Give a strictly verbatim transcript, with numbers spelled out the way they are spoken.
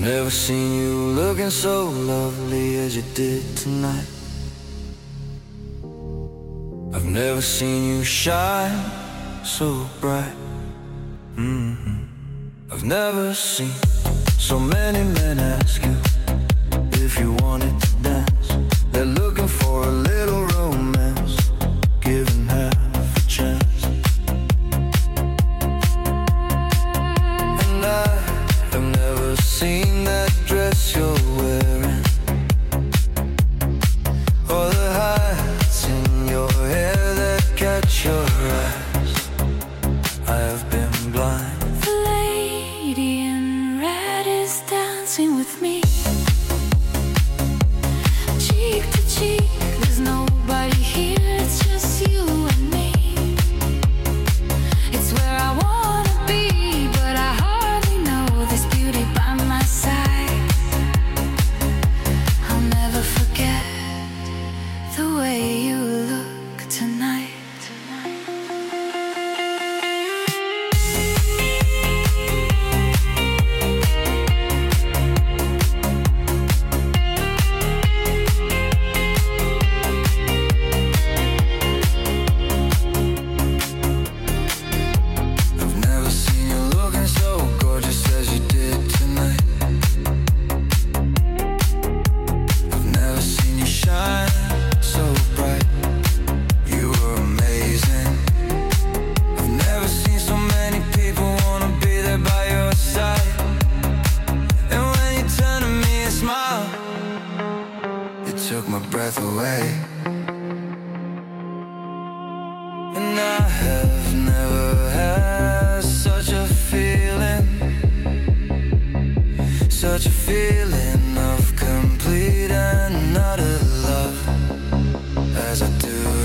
never seen you looking so lovely as you did tonight. I've never seen you shine so bright. Mm-hmm. I've never seen so many men ask you if you wanted to dance. They're looking for a little romance, given half a chance. And I have never seen that dress you're wearing, or the highlights in your hair that catch your eyes. I have been blind. The lady in red is dancing with me, cheek to cheek. There's nobody here, it's just you and me. It's where I wanna be, but I hardly know this beauty by my side. I'll never forget the way you look tonight. I've never seen you looking so gorgeous as you did tonight. I've never seen you shine so bright. You were amazing. I've never seen so many people wanna be there by your side. And when you turned to me and smiled, it took my breath away. And I have never had such a feeling, such a feeling of complete and utter love as I do